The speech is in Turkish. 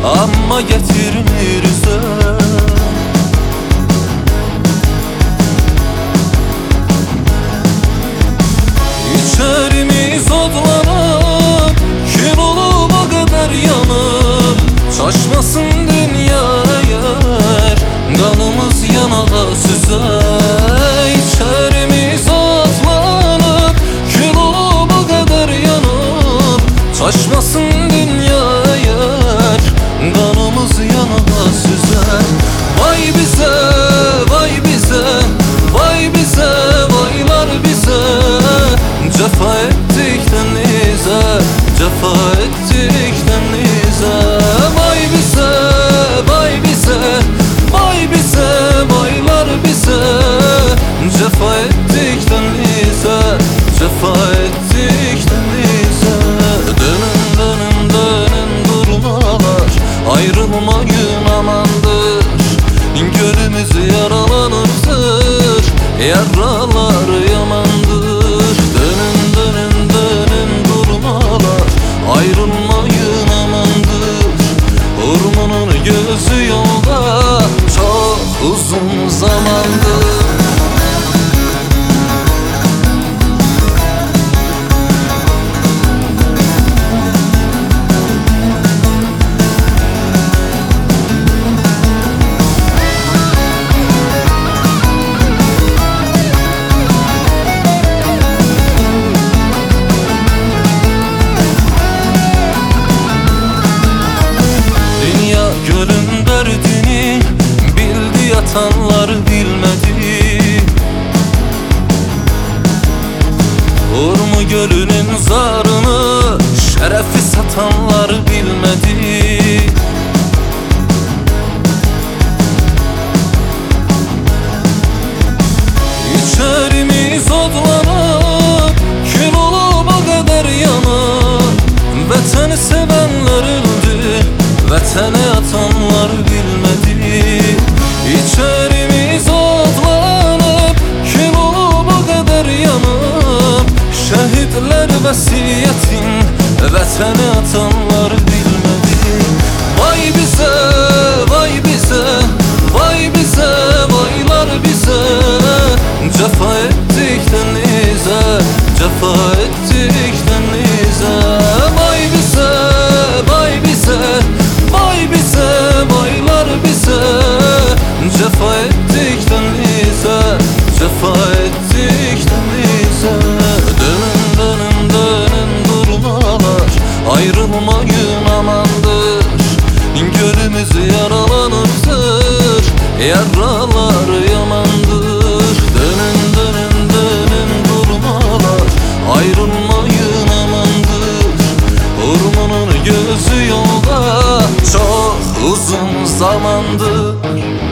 amma getirmir üzər. İçerimiz odlanıp, kül olup o kadar yanıp, şaşmasın dünya eğer kanımız yanağa süzer. İçerimiz odlanıp, kül olup o kadar yanıp, şaşmasın dünya eğer kanımız yanağa süzer. Vay bize, vay bize, vay bize, vaylar bize. Cefa ettik denize, cefa ettik denize. Vay bize, vay bize, vay bize, vaylar bize. Cefa ettik denize, cefa ettik denize. Dönün dönün dönün durmalar, ayrılmayın amandır. Gölümüz yaralanırdır, yaralar yamandır. Dönün dönün dönün durmalar, ayrılmayın amandır. Ormanın gözü yolda çok uzun zamandır. Gölün derdini bildi, yatanlar bilmedi. Urmu gölünün zarını şerefi satanlar bilmedi. İçerimiz odlanıp, kül olup o kadar yanıp, vatani sevenler öldü, vatene atanlar bilmedi. İçerimiz odlanıp, kül olup o kadar yanıp, şehitler vəsiyyətin vatene atanlar bilmedi. Vay bize, vay bize, vay bize, vaylar bize. Cefa ettik denize, cefa ettik denize. Vay bize, vay bize, vay bize, vaylar bize. Cefa ettik denize, cefa ettik denize. Dönün dönün dönün durmalar, ayrılmayın amandır. Gölümüz yaralanırdır, yaralar yamandır. Dönün dönün dönün durmalar, ayrılmayın amandır. Ormanın gözü yolda çok uzun zamandır.